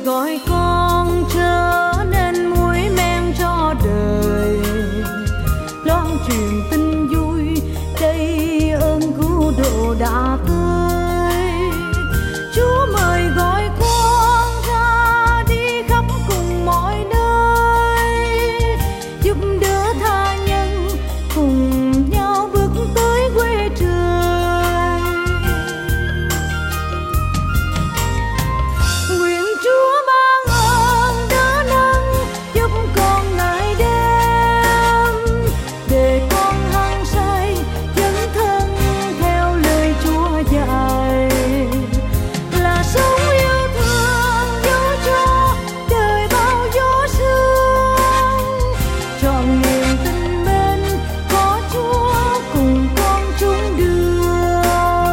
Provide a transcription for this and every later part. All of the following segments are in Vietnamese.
gọi con trở nên muối men cho đời, loan truyền tin vui đây ơn cứu độ đã tới. Chúa mời gọi con ra đi khắp cùng mọi nơi, giúp đỡ tha nhân cùng nhau bước tới quê trời. Nguyện Chúa ban ơn đỡ nâng giúp con ngày đêm, để con hăng say dấn thân theo lời Chúa dạy, là sống yêu thương dấu cho đời bao gió sương, trọn niềm tin mến có Chúa cùng con chung đường.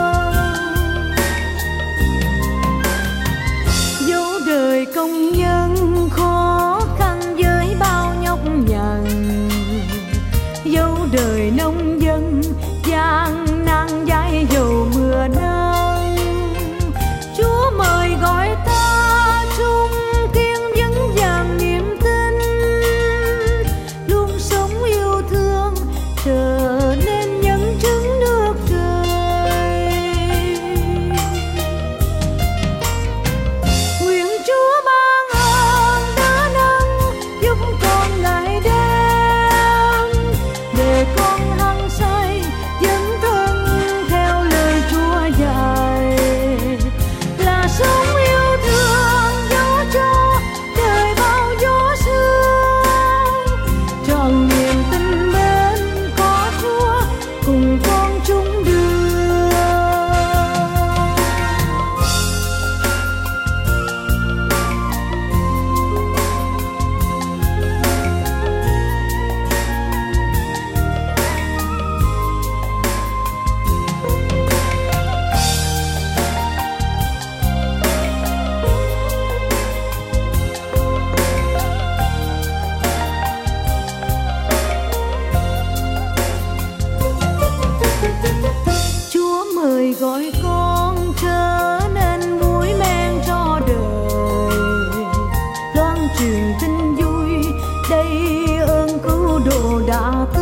Dấu đời công nhân khó khăn với bao nhọc nhằn, dấu đời nông dân gian nan dãi dầu mưa nắng. Chúa mời gọi ta chung kiên vững vàng niềm tin, luôn sống yêu thương trở nên nhân chứng nước trời. Nguyện Chúa ban ơn đỡ nâng giúp con ngày đêm, để con hăng say dấn thân theo lời Chúa dạy, là sống yêu thương dấu cho đời bao gió sương, trọn niềm tin mến có Chúa cùng con chung đường. Chúa mời gọi con trở nên muối men cho đời, loan truyền tin vui đây ơn cứu độ đã tới.